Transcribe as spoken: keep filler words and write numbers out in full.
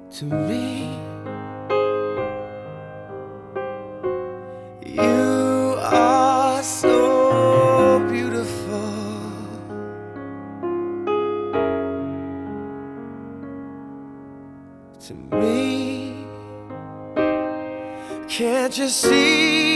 to me. You are so beautiful to me. Can't you see?